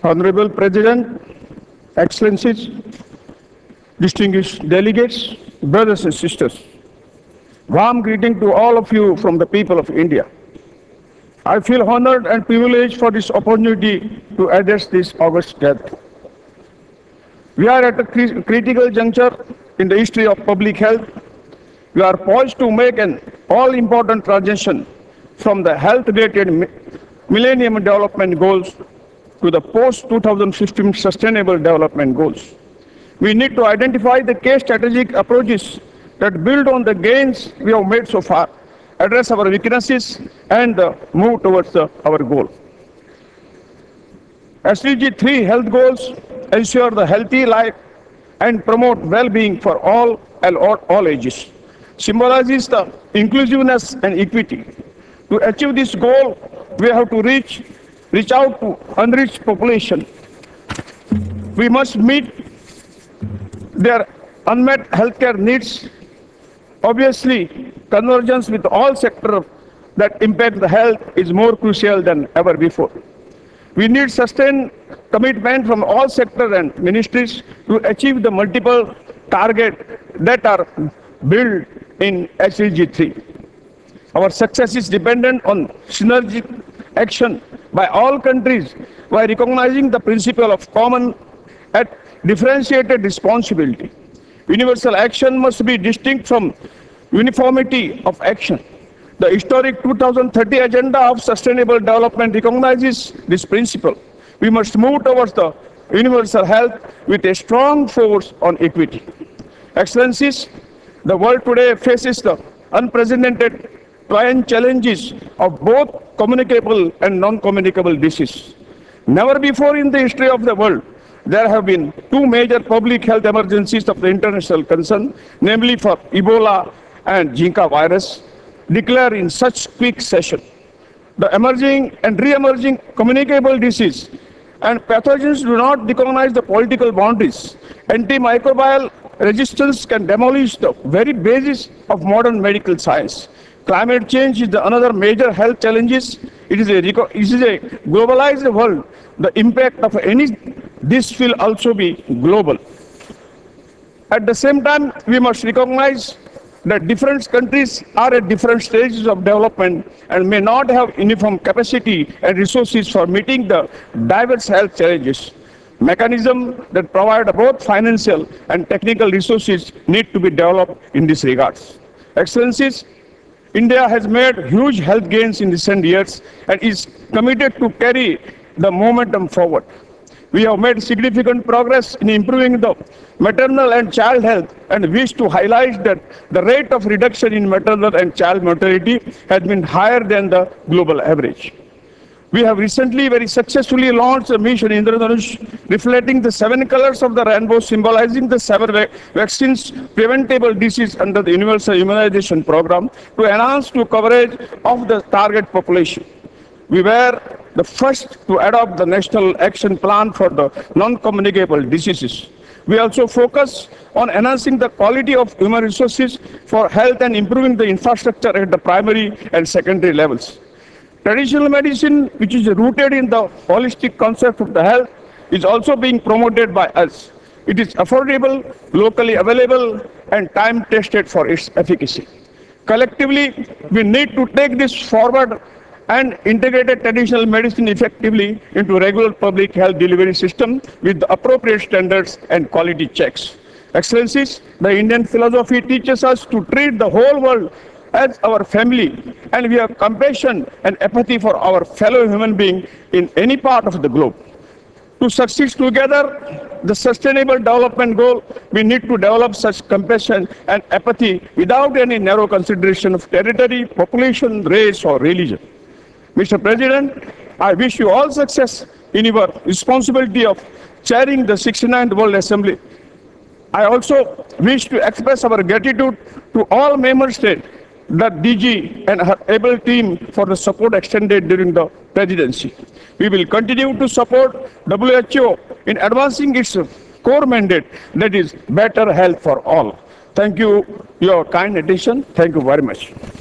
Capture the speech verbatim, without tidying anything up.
Honorable President, Excellencies, distinguished delegates, brothers and sisters, warm greeting to all of you from the people of India. I feel honored and privileged for this opportunity to address this august gathering. We are at a cri- critical juncture in the history of public health. We are poised to make an all-important transition from the health-related Millennium Development Goals to the post-two thousand fifteen Sustainable Development Goals. We need to identify the key strategic approaches that build on the gains we have made so far, address our weaknesses, and uh, move towards uh, our goal. S D G three health goals ensure the healthy life and promote well-being for all and all, all ages. Symbolizes the inclusiveness and equity. To achieve this goal, we have to reach, reach out to unreached population. We must meet their unmet healthcare needs. Obviously, convergence with all sectors that impact the health is more crucial than ever before. We need sustained commitment from all sectors and ministries to achieve the multiple targets that are built in S D G three. Our success is dependent on synergic action by all countries by recognizing the principle of common and differentiated responsibility. Universal action must be distinct from uniformity of action. The historic two thousand thirty Agenda of Sustainable Development recognizes this principle. We must move towards the universal health with a strong force on equity. Excellencies, the world today faces the unprecedented twin challenges of both communicable and non-communicable disease. Never before in the history of the world there have been two major public health emergencies of the international concern, namely for Ebola and Zika virus, declared in such quick session. The emerging and re-emerging communicable disease and pathogens do not recognize the political boundaries. Antimicrobial resistance can demolish the very basis of modern medical science. Climate change is the another major health challenge. It is a, it is a globalized world. The impact of any this will also be global. At the same time, we must recognize that different countries are at different stages of development and may not have uniform capacity and resources for meeting the diverse health challenges. Mechanisms that provide both financial and technical resources need to be developed in this regard. Excellencies, India has made huge health gains in recent years and is committed to carry the momentum forward. We have made significant progress in improving the maternal and child health and wish to highlight that the rate of reduction in maternal and child mortality has been higher than the global average. We have recently very successfully launched a mission Indradhanush reflecting the seven colors of the rainbow, symbolizing the seven vac vaccines preventable disease under the Universal Immunization Program to enhance to coverage of the target population. We were the first to adopt the National Action Plan for the non-communicable diseases. We also focus on enhancing the quality of human resources for health and improving the infrastructure at the primary and secondary levels. Traditional medicine, which is rooted in the holistic concept of the health, is also being promoted by us. It is affordable, locally available, and time-tested for its efficacy. Collectively, we need to take this forward and integrated traditional medicine effectively into regular public health delivery system with the appropriate standards and quality checks. Excellencies, the Indian philosophy teaches us to treat the whole world as our family, and we have compassion and empathy for our fellow human being in any part of the globe. To succeed together, the Sustainable Development Goal, we need to develop such compassion and empathy without any narrow consideration of territory, population, race, or religion. Mister President, I wish you all success in your responsibility of chairing the sixty-ninth World Assembly. I also wish to express our gratitude to all member states, the D G and her able team for the support extended during the presidency. We will continue to support W H O in advancing its core mandate, that is better health for all. Thank you for your kind attention. Thank you very much.